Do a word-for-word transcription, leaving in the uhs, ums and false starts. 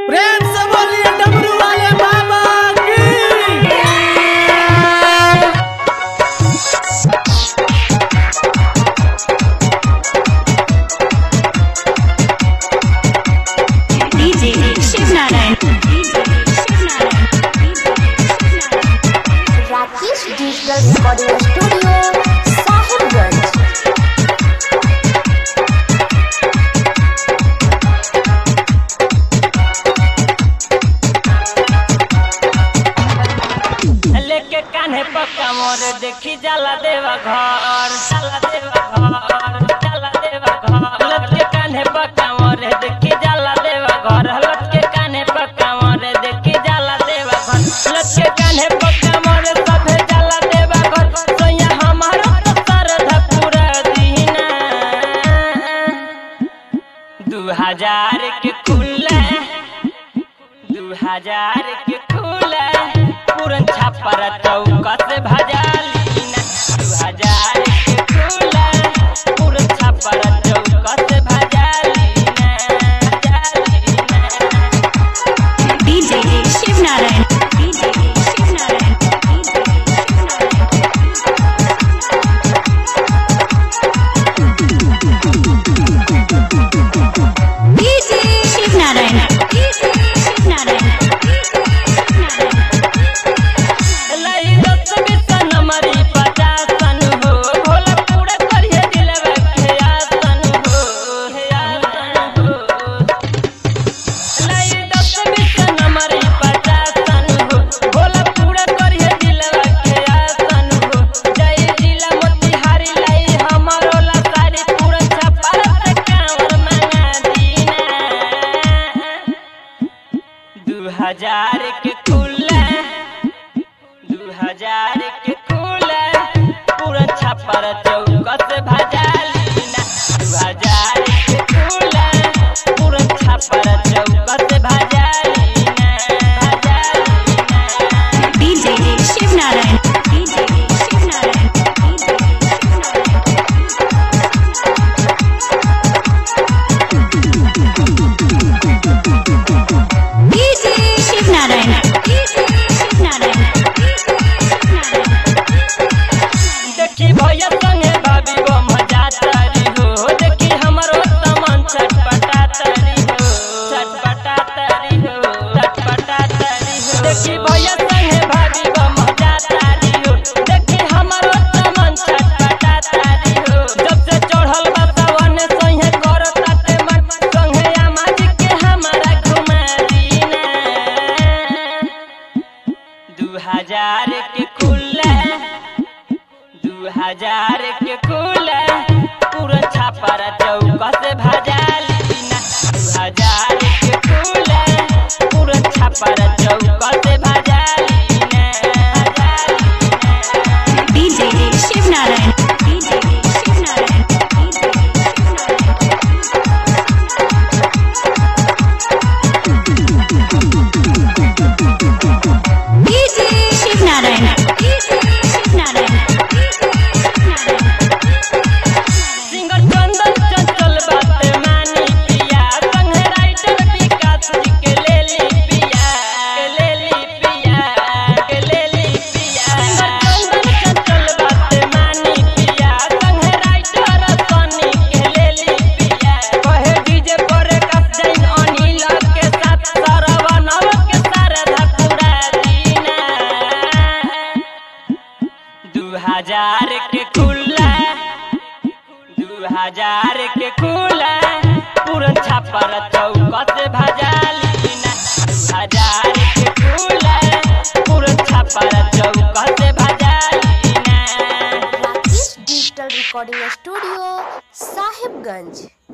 प्रेम से बोलिए डमरू वाले बाबा की। DJ Shiv Narayan Rakesh digital recording studio Sahibganj. लेके कान्हे पक्का मोर देखी जाला देवा घर जाला देवा घर जाला देवा घर लटके कान्हे पक्का मोर देखी जाला देवा घर लटके कान्हे पक्का मोर देखी जाला देवा घर लटके कान्हे पक्का मोर सभे जाला देवा घर सोया हमारो तो सरधा पूरा दीना दू हजार के खुला दू हजार के खुला पूरन छापर चौका से भजालीना दू हजार के खुला पूरन छापर चौका से भजालीना भजालीना। DJ Shiv Narayan DJ Shiv Narayan DJ Shiv Narayan DJ Shiv Narayan लई दस बीस नंबरी पचासन हो भोला पूरा करिए दिलवा के आसन हो हे आसन हो लई दस बीस नंबरी पचासन हो भोला पूरा करिए दिलवा के आसन हो जय जिला मोतिहारी लई हमारो ला सारी पूरा छपार से कांवर मंगा दीना दू हजार के खुला दू हजार के खुला पूरा छापर चौका से भजालीना दू हजार के खुला पूरा छापर चौका से भजालीना भजालीना। DJ Shiv Narayan DJ Shiv Narayan DJ Shiv Narayan DJ Shiv Narayan देखी भैया संगे भाभी वो मजा तारी हो देखी हमरो सामान छटपटा तारी हो छटपटा तारी हो छटपटा तारी हो देखी भैया संगे भाभी वो मजा तारी हो देखी हमरो सामान छटपटा तारी हो जब से चढ़ल बा सावन संगे करता ते मन संगे आमाज के हमारा घुमा दीना दू हजार के खुला दू हजार के खुला पूरा छापर चौका से भजालीना दू हजार के खुला पूरा छापर चौका से भजालीना भजालीना। DJ Shiv Narayan DJ Shiv Narayan DJ Shiv Narayan DJ Shiv Narayan singer Chandan Chanchal बात मानी पिया संगे राइटर विकास जी के ले ली पिया के ले ली पिया के ले ली पिया सिंगर चंदन चंचल बात मानी पिया संगे राइटर सनी के ले ली पिया कहे डीजे पर कस जाइन अनिल के साथ सरवनव के सरधा पूरा दीना दू हजार के खुला दू हजार के खुला पूरा छापर चौका से भजालीना दू हजार के खुला पूरा छापर चौका से भजालीना। Rakesh digital recording studio Sahibganj.